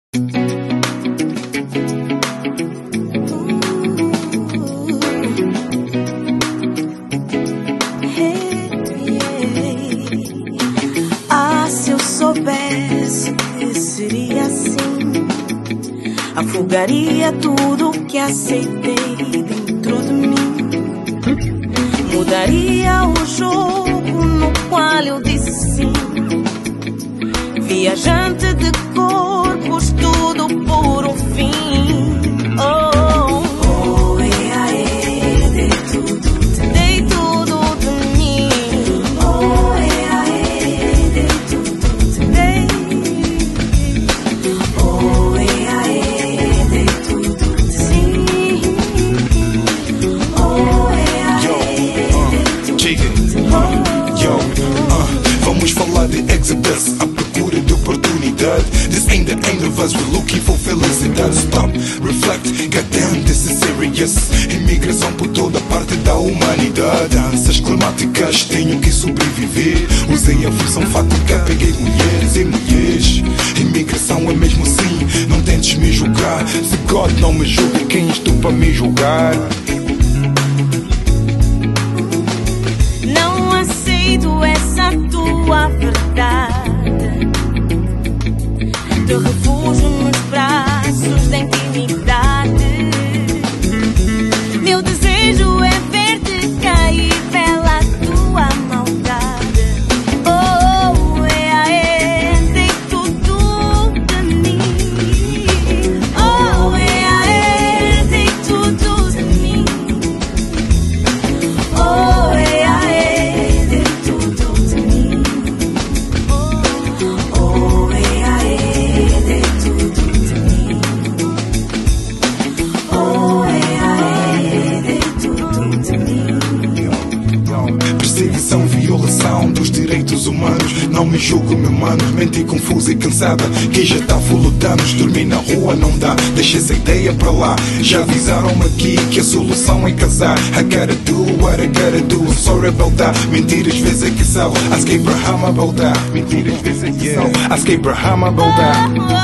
Se eu soubesse que seria assim, afogaria tudo que aceitei dentro de mim. Mudaria o jogo no qual eu disse sim. Viajante de corpos, tudo por um fim. Oh, oh, dei tudo de mim. Oh, dei tudo de mim. Oh, dei tudo de mim. Oh, vamos falar de Exodus, à procura de oportunidade. This ain't the end of us, we're looking for felicidade. Stop, reflect, goddamn, this is serious. Imigração por toda parte da humanidade. Danças climáticas, tenho que sobreviver. Usei a versão fática, peguei mulheres e mulheres. Imigração é mesmo assim, não tentes me julgar. Se God não me julga, quem és tu para me julgar? Não aceito essa tua verdade de refúgio nos braços da intimidade. Meu desejo é ver-te cair pela tua maldade. Oh, dei tudo de mim. Oh, dei tudo de mim. Oh, dei tudo de mim. Oh, dei tudo de mim. Oh, dei tudo de mim. Perseguição, violação dos direitos humanos. Não me julgo, meu mano. Mente confusa e cansada, que já tá full de danos. Dormir na rua não dá, deixa essa ideia pra lá. Já avisaram-me aqui que a solução é casar. I gotta do what I gotta do, I'm sorry about that. Mentiras vezes é que são, ask Abraham about that. Mentiras vezes é que são, ask Abraham about that.